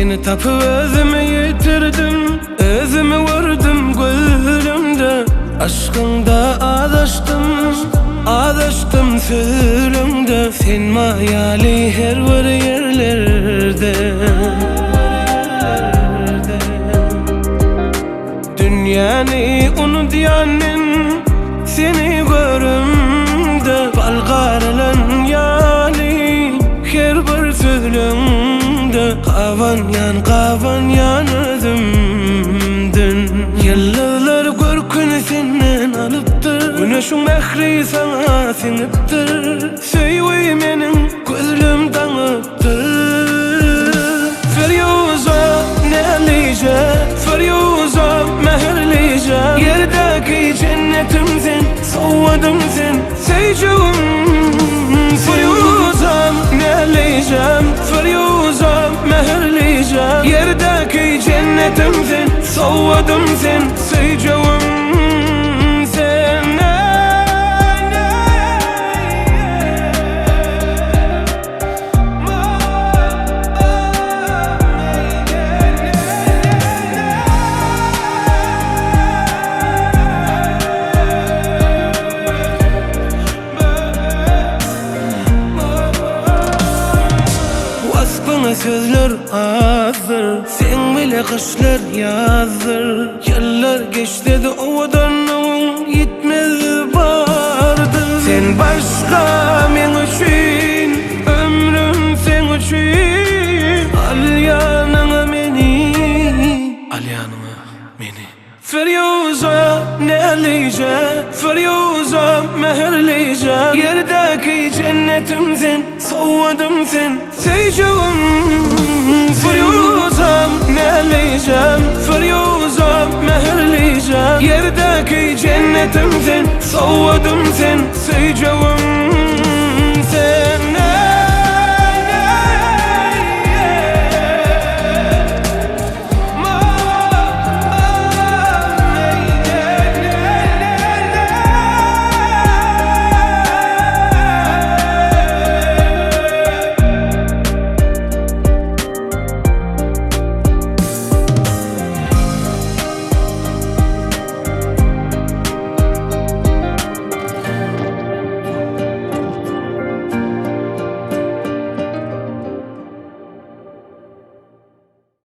Seni tapıp özümü yitirdim, özümü vurdum gözümde. Aşkında adaştım sözümde. Sen mayali her bir yerlerde. Dünyani unutyanin seni görümde. Balgarlan yani her bir sözümde. Kavan yan özümdün. Yıllar görkünü senden alıptır. Güneşin mehri sana siniptir. Söyleyi menin gözlüm tanıptır. Feryuza nelice, feryuza meherlice. Yerdeki cennetimsin, soğudım sen seycum. Feryuza nelice, feryuza meherlice. Yerdeki cennetimsin, soğudım sen seycum. Bana sözler azdır, sen bile kışlar yazdır. Yıllar geçti de ovadan gitmez vardı. Sen başka men için, ömrüm sen için. Al yanına beni, al yanıma beni. Feryuza nelice, feryuza meherlice. Yerdeki cennetimsin, soğudım sen seycum. Feryuza nelice, feryuza meherlice. Yerdeki cennetimsin, soğudım sen seycum.